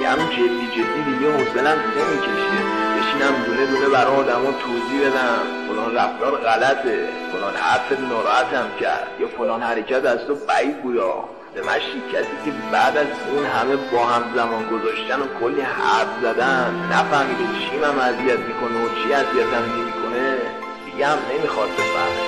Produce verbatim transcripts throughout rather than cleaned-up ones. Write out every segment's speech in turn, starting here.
یه همون جدی جدی دیگه حوصله‌ام نمیکشه بشینم دونه دونه برای آدما توضیح بدم فلان رفتار غلطه، فلان حرف ناراحتم کرد یا فلان حرکت از تو بعید بودا. به مشی کسی که بعد از اون همه با هم زمان گذاشتن و کلی حرف زدن نفهمیده چی من اذیت میکنه و چی اذیتم نمیکنه دیگه هم نمیخواد بفهمه.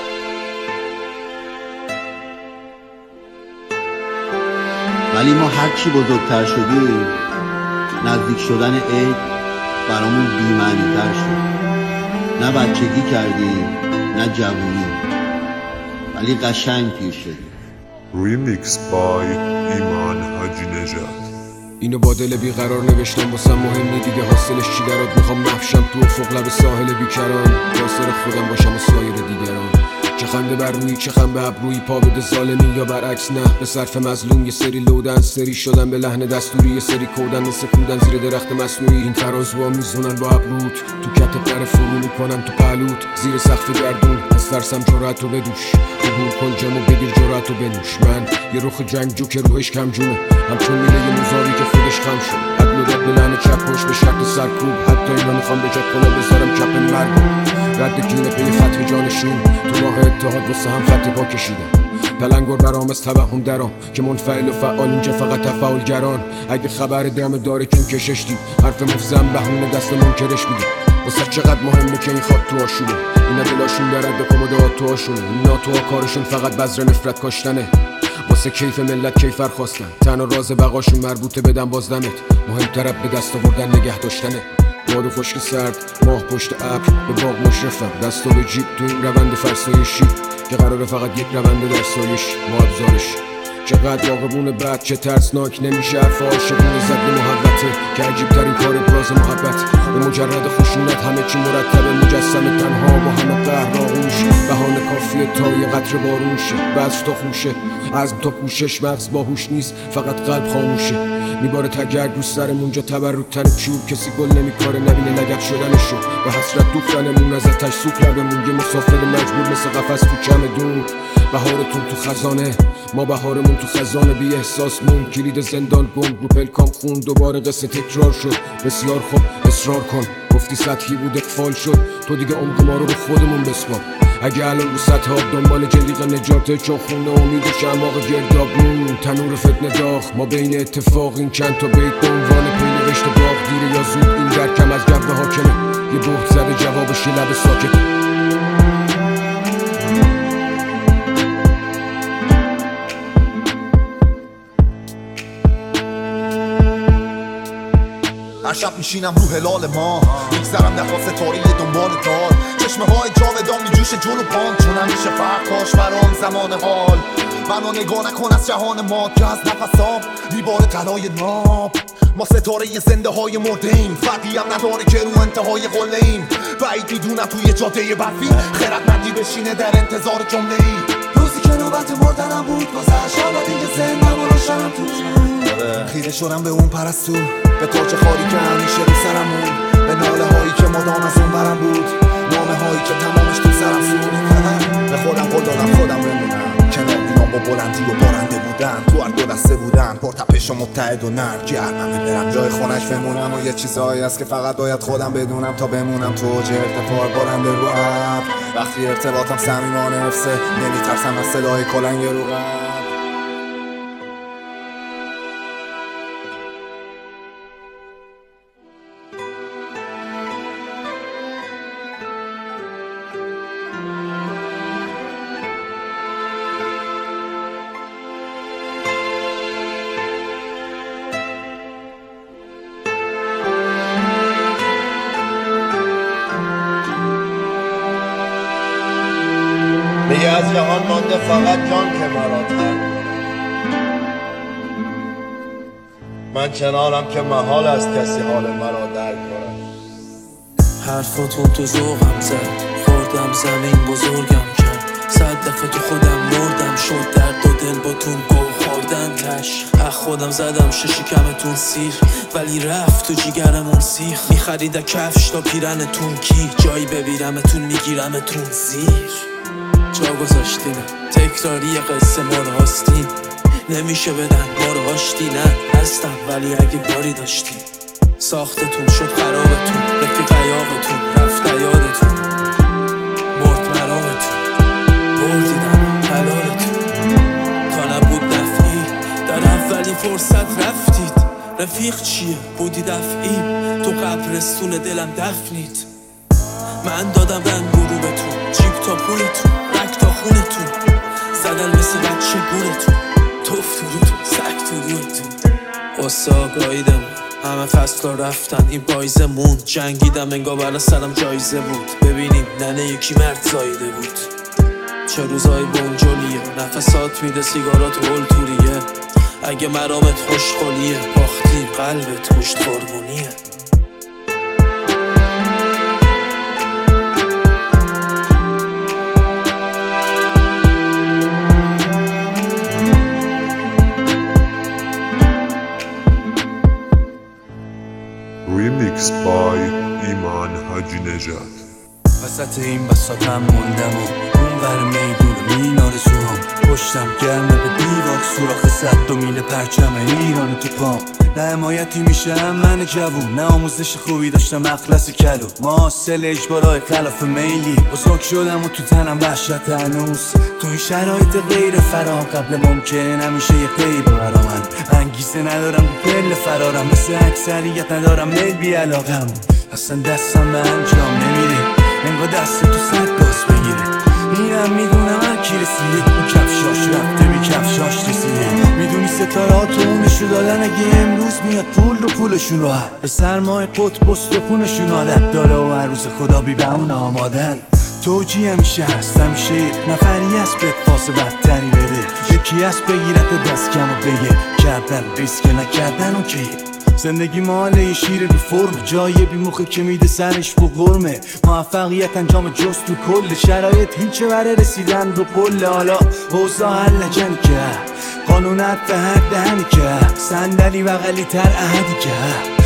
ولی ما هرچی بزرگتر شدیم نزدیک شدن عید برامون بی‌معنی‌تر شد. نه بچگی کردیم نه جوونی، ولی قشنگ پیر شدیم. ریمیکس بای ایمان حاجی نژاد. اینو با دل بیقرار نوشتم واسم مهم نی دیگه حاصلش چی درات میخوام محشم تو افق لب ساحل بیکران یاسر خودم باشم و سایر دیگران. چه خنده بر روی چه خم به ابروی پا بده ظالمی یا برعکس نه به صرف مظلوم. یه سری لودن سری شدن به لحن دستوری یه سری کودن مثل کودن زیر درخت مصنوعی. این ترازوها میزونن با ابروت تو کت در فرو میکنن تو پهلوت زیر سقف گردون از ترسم جرأتو بدوش عبور کن جامو بگیر جرأتو بنوش. من یه رخ جنگجو که روحش کم جونه همچون میله یه موزاری که خودش خم شد عدل و داد به لحن چپ پشت به شرط سرکوب. حتی اینا میخوام به جد کنم بذارم کپ مرگ رد گینه پی فتح جانشین تو راه اتحاد واسه هم خط پا کشیدم. پلنگور برام از توهم درام که منفعل و فعال اینجا فقط تفاعلگران. اگه خبر دم داره کیم کششتی حرف مفزم بهونه دست منکرش بیدی واسه چقدر مهمه که این خواب تو آشونه. اینا دلاشون درد به کمدات تو آشونه. اینا تو کارشون فقط بذر نفرت کاشتنه واسه کیف ملت کیفر خواستن. تنها راز بقاشون مربوطه بدن بازدمت مهمتر به دست آوردن نگه داشتنه. باد و خشک سرد ماه پشت ابر به باغ مشرفم دستو به جیب تو این روند فرسایشی که قراره فقط یک رونده در سایش ما ابزارش. چقدر واقعبون بد چه ترسناک نمیشه حرف عاشقونه زد به محبته که عجیب ترین کار براز محبت به مجرد خشونت همه چی مرتبه مجسم تنها با همه قهر آغوش. بهانه کافیه تا یه قطره بارون شه بذر تا خوشه عزم تا پوشش مغز باهوش نیست فقط قلب خاموشه. میباره تگرگ رو سرمون جا تبرک تن چوب کسی گل نمیکاره نبینه لگد شدنشو به حسرت دوختنمون از اتش سوک لبمون یه مسافر مجبور مثل قفس تو چمدون. بهارتون تو خزانه ما بهارمون تو خزانه بی احساس مون کلید زندان گم رو پلکام خون دوباره قصه تکرار شد. بسیار خوب اصرار کن گفتی سطحی بود اقفال شد تو دیگه عمق ما رو به خودمون بسپار. اگه الان رو سطح آب دنبال جلیق نجاته چون خونه امید شماغ گردابون تنور فتنه داغ ما بین اتفاق این چند تا بیت به عنوان پی نوشته باغ دیره یا زود این درکم از گرد حاکمه یه بهت زده جوابش لب ساکت. هر شب میشینم رو هلال ما میگذرم نخوا ستاره دنبال دار چشمه های جاودان میجوشه جلو پان چون همیشه فرق کاش برام زمان حال منو نگاه نکن از جهان ما که از نفسام میباره قلای ناب. ما ستاره ی زنده های مردهیم فرقی هم نداره که رو انتهای قله‌ایم بعید میدونم توی جاده برفی خردمندی بشینه در انتظار جمله ای. روزی که نوبت مردنم بود گذشت شاید اینکه زندم و روشنم تو خیره شدم به اون پرستو به تاج خاری که همیشه رو سرمون به ناله هایی که مدام از اون برم بود نامه هایی که تمامش تو سرم سون به خودم قول دادم خودم بمونم کنار بیام با بلندی و بارنده بودن تو هر دو دسته بودن پرتپش و مبتعد و نرم گرمم برم جای خونش بمونم و یه چیزهایی هست که فقط باید خودم بدونم تا بمونم تو اوج ارتفاع بارنده رو ابر وقتی ارتباطم صمیمانه حفظه نمیترسم از صدای کلنگ رو قلب. دیگه از جهان مانده فقط جان که مرا ترک من کنارم که محال است کسی حال مرا درک کنه. حرفاتون تو ذوقم زد خوردم زمین بزرگم کرد صد دفعه تو خودم مردم شد درد و دل باتون گو خوردن تش اخ خودم زدم ششکمتون سیر ولی رفت تو جیگرمون سیخ میخریده کفش تا پیرنتون کی جایی ببیرمتون میگیرمتون زیر جا گذاشتیم تکراری قصه ما راستیم نمیشه بدن ما رو آشتی نه هستم ولی اگه باری داشتی ساختتون شد خرابتون رفیق عیاقتون رفت یادتون مرد مرامتون بردیدم حلالتون تا نبود دفعی در اولین فرصت رفتید رفیق چیه بودی دفعی تو قبرستون دلم دفنید من دادم رنگ گروبتون جیب تا پولتون رک تا خونتون زدن مثل بچه گورتون توف تو روتون سک تو روتون قصه گاییدم همه فصل رفتن این پایزه موند جنگیدم انگار بالا سرم جایزه بود ببینیم ننه یکی مرد زایده بود چه روزای بنجلیه نفسات میده سیگارات هول توریه اگه مرامت خوشخولیه باختی قلبت گوشت قربونیه Remix by ایمان حاجی نژاد. وسط این بساطم موندم و اون ور میدون مینار سوام پشتم گرمه به دیوار سوراخ صد و میل پرچم ایران تو پام نه حمایتی میشم من جوون نه آموزش خوبی داشتم اخلص کلو معاصل اجبارای خلاف میلی بزرگ شدم و تو تنم وحشت هنوز تو این شرایط غیر فرام قبل ممکنه نمیشه یه غیر برا من انگیزه ندارم پل فرارم مثل اکثریت ندارم میل بی علاقم اصلا دستم به انجام نمیره انگار دست تو سر گاز بگیره اینم میدونم هر کی رسیده اون کفشاش رفته بی کفشاش رسیده میدونی ستاره تو اونشو دادن اگه امروز میاد پول رو پولشون رو هر به سرمای قطب استخونشون عادت داره و هر روز خدا بی به اون آمادن توجی همیشه هست همیشه نفری هست به فاس بدتری بده یکی هست بگیرت دست کم و بگه کردن ریسک نکردن اوکی زندگی ماله یه شیر بی فرم جای بی مخه که میده سرش با غرمه موفقیت انجام جز تو کل شرایط هیچه بره رسیدن رو پل حالا اوضاع هر لجنی که قانونت به هر دهنی که صندلی بغلی تر احدی که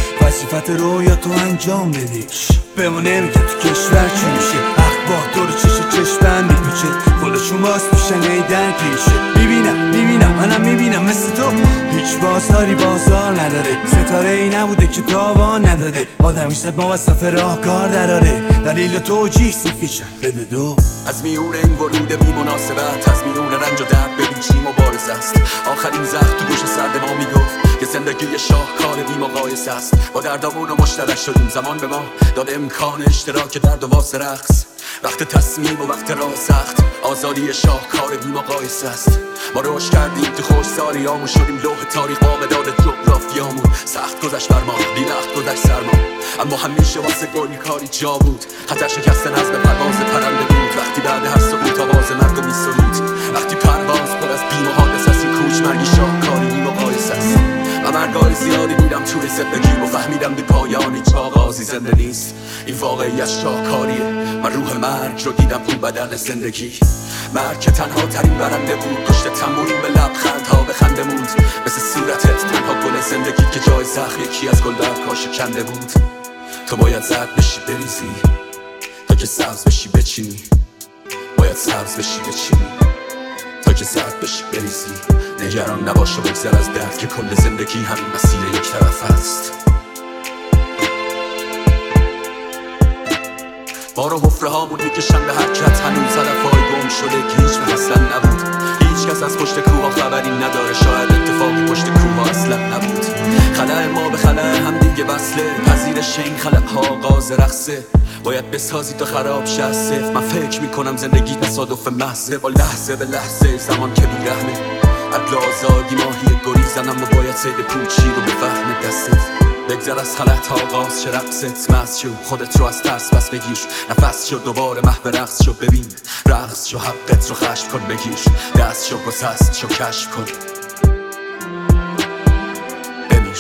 وظیفت رویا تو انجام بدیش بمون نمیگه تو کشور چی میشه اخبار دور چشه چشتن میپیچه خودشون باز میشن ای در پیشه میبینم میبینم منم میبینم مثل تو هیچ بازاری بازار نداره ستاره ای نبوده که تاوان نداده آدمی صد ما وصف راه کار دراره دلیل توجیه سیفیشن بده دو از میون این ورود بی مناسبت از میون رنج و درد ببین چی مبارز است آخرین زخم تو گوش سرد ما میگفت که زندگی شاهکار بی مقایسه است با دردامون و مشترک شدیم زمان به ما داد امکان اشتراک درد و واسه رقص وقت تصمیم و وقت راه سخت آزادی شاهکار بی مقایسه است ما روش کردیم تو خوش سالیامون شدیم لوح تاریخ با مداد جغرافیامون سخت گذشت بر ما بی وقت گذشت سرما اما همیشه واسه گل کاری جا بود خطر شکستن از به پرواز پرنده بود وقتی بعد هر سقوط آواز مرگ و میسرود وقتی پرواز پر از بی محادث است این کوچ مرگی شاهکاری بی مقایسه است و مرگای زیادی دیدم توی زندگی و فهمیدم به پایان هیچ آغازی زنده نیست این واقعی از شاهکاریه من روح مرگ رو دیدم اون بدل زندگی مرگ که تنها ترین برنده بود پشت تموم به لبخندها به خنده موند مثل صورتت تنها گل زندگی که جای زخم یکی از گل برگ‌ها شکنده بود تو باید زرد بشی بریزی تا که سبز بشی بچینی باید سبز بشی بچینی تا که زرد بشی بریزی نگران نباش و بگذر از درد که کل زندگی همین مسیر یک طرف است بار و حفره هامون میکشن به حرکت هنوز هدفهای گم شده که هیچ وقت اصلا نبود هیچ کس از پشت کوها خبری نداره شاید اتفاقی پشت کوها اصلا نبود خلأ ما به خلأ هم دیگه وصله پذیرش این خلأها آغاز رقصه باید بسازی تا خراب شه از صفر من فکر میکنم زندگی تصادف محضه با لحظه به لحظه زمان که بیرحمه عدل آزادی ماهی گریزن اما باید سید پوچی رو به فهم دستت بگذر از خلط آغاز چه رقصت مست شو خودت رو از ترس پس بگیر نفس شو دوباره محو رقص شو ببین رقص شو حقت رو خشم کن بگیر دست شو گسست شو کشف کن بمیر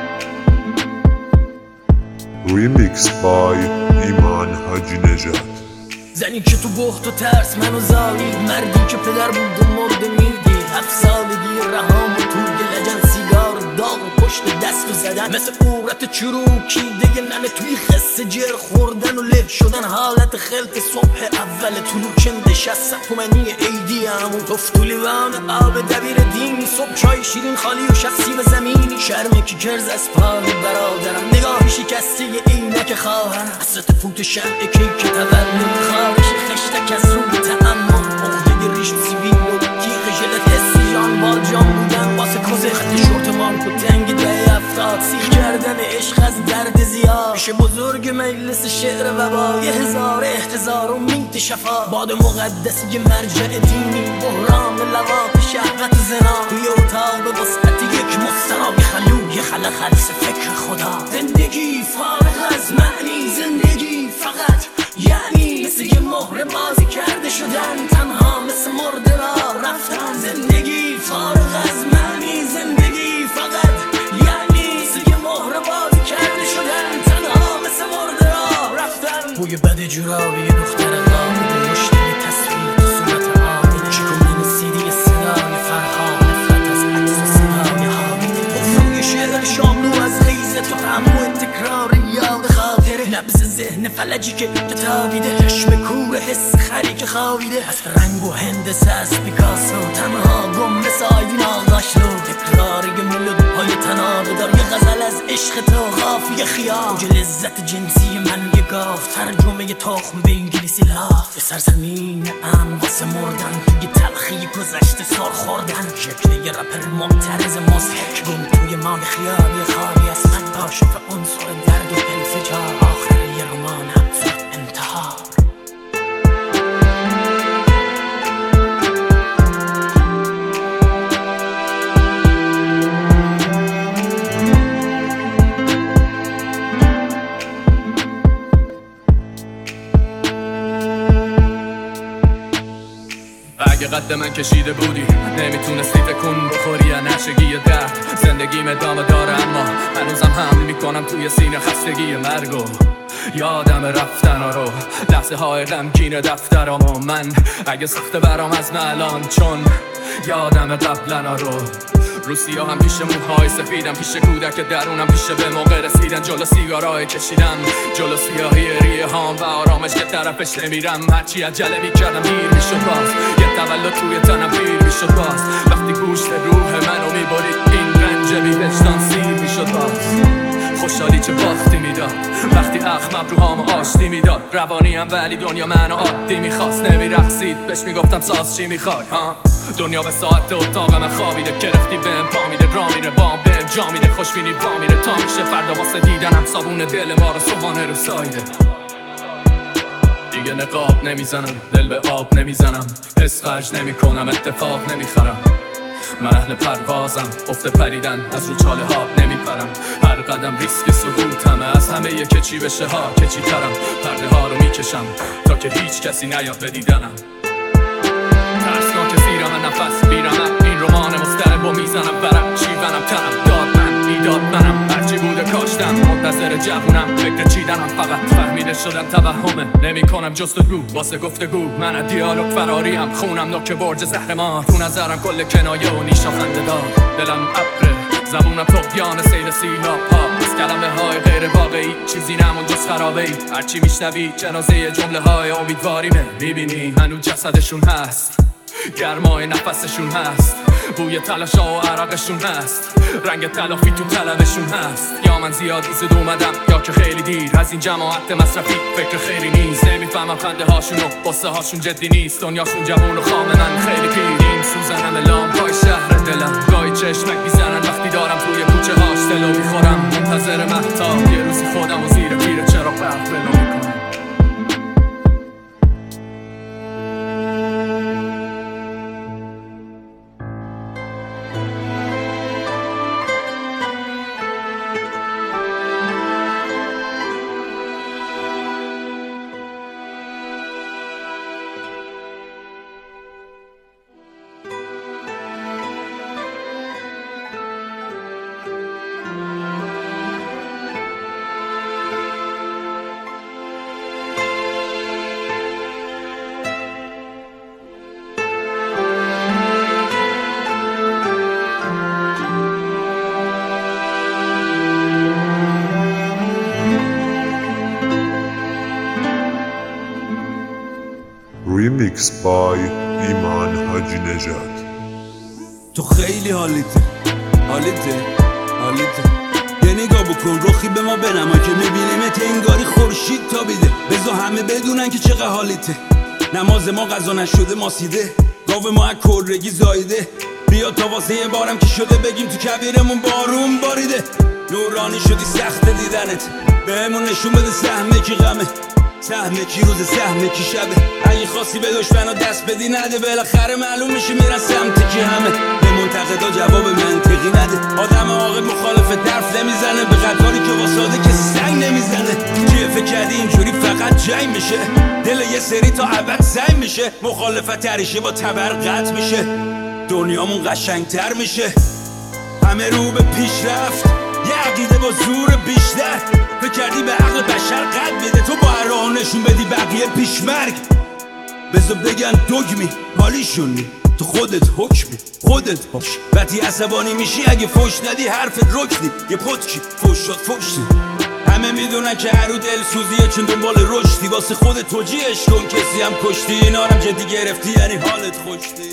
Remix by ایمان حاجی نژاد. زنی که تو بخت و ترس منو زایید، مردی که پدر بود و مرده میردی، هفت سالگی رهام و تو لجن سیگار داغ و پشت دست و زدن مثل عورت چروکی دیگه ننه توی خسته جر خوردن و له شدن، حالت خلط صبح اول طلوع چند شست تومنی ایدی همون تفتولی وان آب دبیر دینی، صبح چای شیرین خالی و شخصی و زمینی، شرمه که کرز از پای برادرم، نگاهی شکسته عینک خواهرم، حسرت فوت شمع کیک تولد، خارش خشتک از رو تعمم، عقده ریش سیبیل و تیغ ژلت حسی جان بال جان بودن واسه کوزه، خط شورت مانک و تنگ ده افتاد، سیخ کردن عشق از درد زیاد، پیش بزرگ مجلس شعر وبا، یه هزار احتضار و مینت شفا، باد مقدسی مرجع دینی، بحران لواط شهوت زنا، توی اتاق به وسعت یک مستراب خلوی خلا خلص فکر خدا، زندگی فارغ از معنی، زندگی فقط یعنی مثل یه مهر بازی کرده شدن، تنها مثل مرده را رفتن، زندگی فارغ از معنی، زندگی فقط یعنی مثل یه مهر بازی کرده شدن، تنها مثل مرده را رفتن. بوی بد جورابی یه دختر قابل، مشتری تصویر تو صورت آمینه، شکومین سیدی صدای فرهاد، نفرت از عکس و صدای حامیده، افروی شعر شاملو از غیزت و همو تکرار یاد خاطره، نبض ذهن فلجی که تابیده، چشم کور حس خری که خوابیده، از رنگ و هندسه از پیکاسو، تنها گم به سایدین آغاش رو، تکرار یه ملود های تنابه دار، یه غزل از عشق تو خافی خیال، اوج لذت جنسی من یه گاف، ترجمه یه تخم به انگلیسی لاف، به سرزمین ام واسه مردن، توی تلخی گذشته سال خوردن، شکل یه رپر معترض مضحک، گم توی مان خیالی خالی از من، کاشف عنصر درد و انفجار، آخر یه رمان ابزار انتحار. اگه قد من کشیده بودی نمیتونستی تکون بخوری یا نشگی درد، زندگیم ادامه داره اما هنوزم حمل میکنم توی سینه خستگی مرگو، یادم رفتن رو لحظه های غمگین دفترم و من اگه سخته برام از الان، چون یادم قبلنا رو روسیا هم پیش موهای سفیدم، پیش کودک درونم، پیش به موقع رسیدن، جلو سیگارای کشیدم، جلو سیاهی ریه هام و آرامش که طرفش نمیرم، هرچی عجله میکردم دیر میشد باز، یه تولد توی تنم پیر میشد باز، وقتی گوشت روح منو میبرید این رنج بی وجدان سیر میشد باز، خوشحالی چه باختی میداد وقتی اخمم روهامو آشتی میداد، روانیم ولی دنیا منو عادی میخواست، نمیرقصید بهش میگفتم ساز چی میخوای ها، دنیا به ساعت اتاق من خوابیده، کرختی بهم پا میده، را میره بام بهم جا میده، خوشبینی با میره تا میشه فردا واسه دیدنم صابون دل ما رو صبحانه رو سایده، دیگه نقاب نمیزنم، دل به آب نمیزنم، حس خرج نمی کنم، اتفاق نمیخرم، من اهل پروازم، افت پریدن از رو چاله ها نمیپرم، هر قدم ریسک سقوطمه، از همه یه که چی بشه ها که چی ترم، پرده ها رو میکشم تا که هیچ کسی نیاد بدیدنم، ترسناک زیرم نفس بیرم، این رمان مسترب و میزنم برم، شیونم تنم داد من بیداد منم، هرچی بوده کاشتم منتظر جوونم، فکر چیدنم فقط فهمیده شدن توهمه، نمی کنم جستجو واسه گفتگو، من از دیالوگ فراریم، خونم نوک برج زهرمار، تو نظرم کل کنایه و نیشا خنده دار، دلم ابره زبونم طغیان سیل سیلاب ها، از کلمه های غیر واقعی چیزی نمون جز خرابه ای، هرچی میشنوی جنازه جمله های امیدواریمه، میبینی هنوز جسدشون هست، گرمای نفسشون هست، بوی تلاشا و عرقشون هست، رنگ تلافی تو طلبشون هست، یا من زیاد زود اومدم یا که خیلی دیر، از این جماعت مصرفی فکر خیلی نیست، نمیفهمم خنده هاشون و قصه هاشون جدی نیست، دنیاشون جوون و خام من خیلی پیر، این سوزنم لامپای شهر دلم، گاهی چشمک میزنن وقتی دارم توی کوچه هاش دلو میخورم، منتظر مهتاب یه روزی خودم و زیر پیر چراغ برق ولو میکنم. ریمیکس بای ایمان حاجی نژاد. تو خیلی حالیته حالیته حالیته یه نگاه بکن رخی به ما بنما که میبینیمت انگاری خورشید تابیده. بذار همه بدونن که چقدر حالیته. نماز ما قضا نشده ماسیده، گاو ما از کرگی زایده. بیا تا واسه یه بارم که شده بگیم تو کبیرمون بارون باریده. نورانی شدی سخت دیدنت، بهمون نشون بده سهمه کی غمه، سهمه کی روز سهمه کی شبه. اگه خواستی به دشمنا دست بدی نده، بالاخره معلوم میشه میرن سمت کی همه. به منتقدا جواب منطقی نده، آدم عاقل مخالف طرف نمیزنه، به قطاری که واساده کسی سنگ نمیزنه. چیه فکر کردی اینجوری فقط جنگ میشه؟ دل یه سری تا ابد سنگ میشه، مخالفت تریشه با تبر قطع میشه، دنیامون قشنگتر میشه. همه رو به پیشرفت، یه عقیده با زور بیشتر. فکر کردی به عقل بشر قد میده، تو با هر راه نشون بدی بقیه پیشمرگ. بذار بگن دگمی حالیشونی، تو خودت حکمی خودت باش. وقتی عصبانی میشی اگه فوش ندی حرفت رکنی، یه پتکی فوش شد فوشی. همه میدونن که هر رو دلسوزیه چون دنبال رشدی، واسه خودت توجیهش کن کسی هم کشتی. اینا هم جدی گرفتی یعنی حالت خوشتی.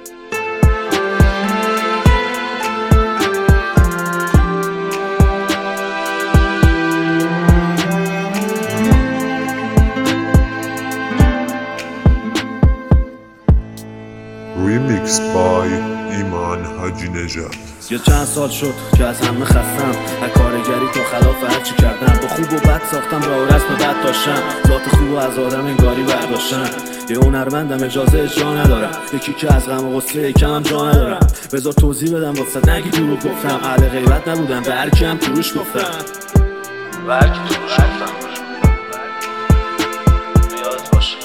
ریمیکس بای ایمان حاجی نژاد. یا چند سال شد که از همه خستم، از کارگری تا خلاف هرچی کردم. با خوب و بد ساختم راه و رسم بد داشتم، ذات خوب و از آدم انگاری برداشتم. یه هنرمندم اجازه اجرا ندارم، یکی که از غم و غصه یکم جا ندارم. بذار توضیح بدم واسه نگی دروغ گفتم، اهل غیبت نبودم به هرکی هم توش گفتم، به هرکی توش گفتم. یادت باشه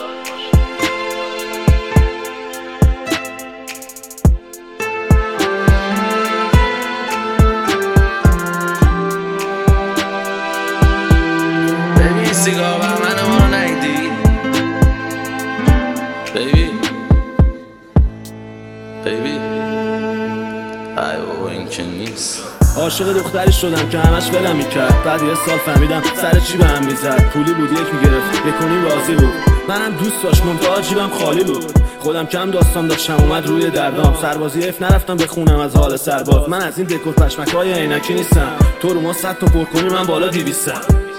سیگار بر من ما رو نیدی بیبی بیبی ای بابا این که نیست. عاشق دختری شدم که همش ولم میکرد، بعد یه سال فهمیدم سر چی به هم میزد. پولی بود یک میگرفت یک کنیم راضی بود، منم دوست داشت منتها جیبم خالی بود. خودم کم داستان داشتم اومد روی دردام، سربازی اف نرفتم بخونم از حال سرباز. من از این دکور پشمک های عینکی نیستم، تو رو ما صد تا پر کنی من بالا دیویستم.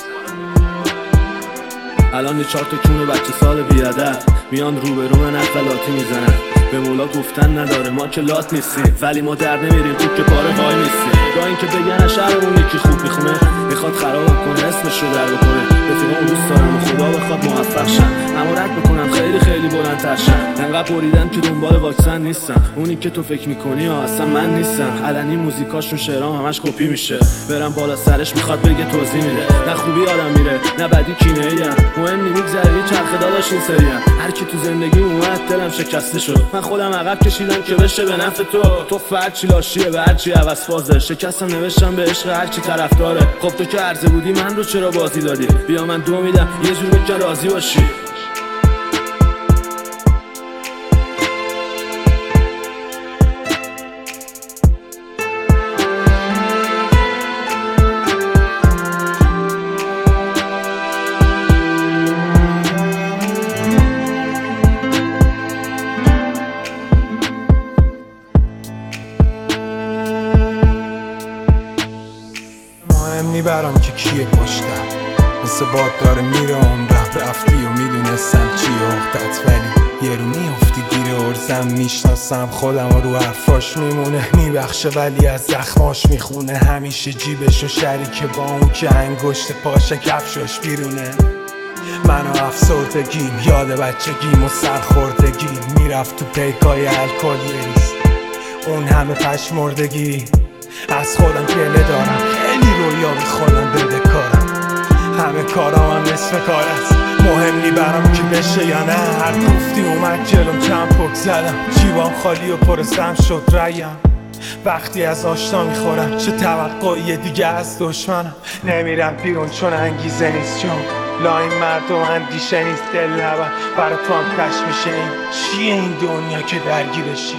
الان یه چهار تا کونه بچه سال بیادر میان روبرو من اطلاعاتی میزنن. به مولا گفتن نداره ما که لات نیستیم، ولی ما در نمیریم تو که پاره وای نیستیم. یا این که بگن شهرمون یکی خوب میخونه، میخواد خرابم کنه اسمش رو در بکنه. رفیقامو دوست دارم و خدا بخواد موفق شن، اما رد میکنم خیلی خیلی بلندتر شن. انقدر بریدم که دنبال واکسن نیستم، اونی که تو فکر میکنی ها اصلا من نیستم. علنی موزیکاشون شعرام همش کپی میشه، برم بالا سرش میخواد بگه توضیح میده. نه خوبی آدم میره نه بدی کینه ایم، مهم نمیگذره چرخه داداش این سریم. هر کی تو زندگی اومد دلم شکسته شد، من خودم عقب کشیدم که بشه به نفع تو. تو فرد چی لاشیه به هرچی عوض فازه، شکستم نوشتم به عشق هرچی طرفداره. خب تو که عرضه بودی من رو چرا بازی دادی؟ بیا من دو میدم یه جور بکن راضی باشی. برام که کیه پشتم، مثل باد داره میره عمرم. رفتی و میدونستم چیه اختت، ولی یه رو میافتی گیر ارزم. میشناسم خودم و رو حرفاش میمونه، میبخشه ولی از زخماش میخونه. همیشه جیبش و شریک با اون که انگشت پاش کفشاش بیرونه. من و افسردگیم، یاد بچگیم و سرخوردگیم. میرفت تو پیکای الکل یریست، اون همه پشمردگی. از خودم گله دارم، خیلی رویا بی خودم بده کارم. همه کارام هم نصف کار است، مهم نی برام که بشه یا نه. هر گفتی اومد جلوم چند پک زدم، جیبام خالی و پرسم شد ریم. وقتی از آشنا میخورم چه توقعی دیگه از دشمنم. نمیرم بیرون چون انگیزه نیست، چون لاین مردم اندیشه نیست. دل نبر برای تو هم کش میشه. این چیه این دنیا که درگیرشی؟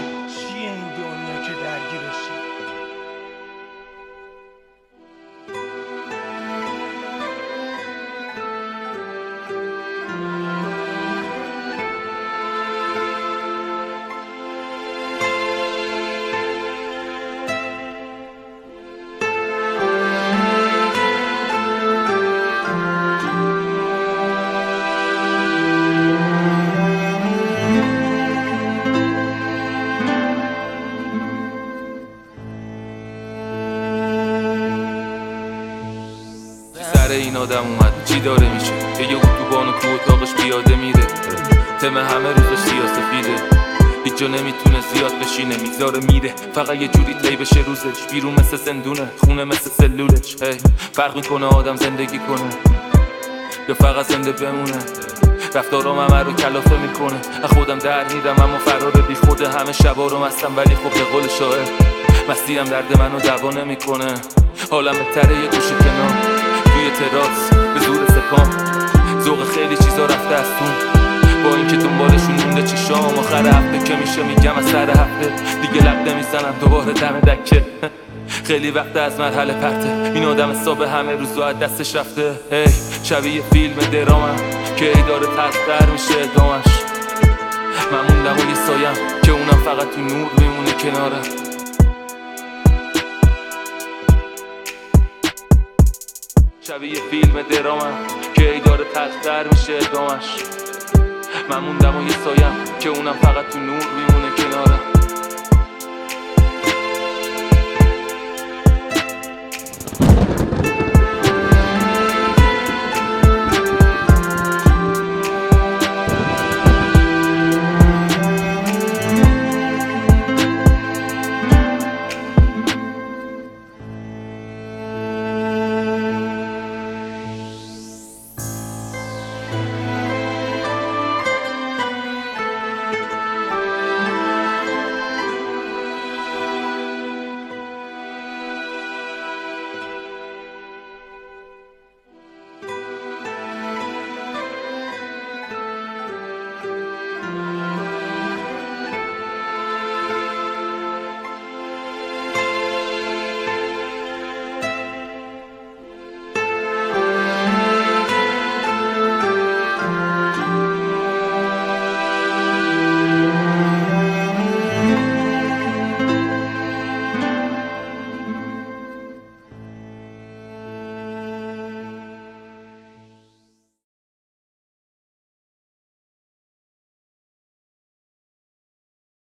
این آدم اومد چی داره میشه؟ یه اتوبان و تو اتاقش پیاده میره، تم همه روزش سیاسفیده، هیچ جا نمیتونه زیاد بشینه، میذاره میره فقط یه جوری طی بشه روزش، بیرون مثل زندونه خونه مثل سلولش. هی فرق میکنه آدم زندگی کنه یا فقط زنده بمونه، رفتارام همه رو کلافه میکنه، از خودم در میرم اما فرار بی خوده، همه شبا رو مستم ولی خب به قول شاعر مستی هم درد منو دوا نمیکنه، حالم بهتره یه گوشه کنار توی تراس به زور سپام، ذوق خیلی چیزا رفته از تون، با اینکه دنبالشون مونده چی شام، آخر هفته که میشه میگم از سر هفته دیگه لب نمیزنم دوباره دم دکه، خیلی وقت از مرحله پرته، این آدم حساب همه روزو از دستش رفته، هی شبیه فیلم درامم که ای داره تلختر میشه ادامش، من موندم و یه سایم که اونم فقط تو نور میمونه کنارم. شبیه فیلم درامم که ای داره تلختر میشه ادامش، من موندم و یه سایم که اونم فقط تو نور میمونه کنارم.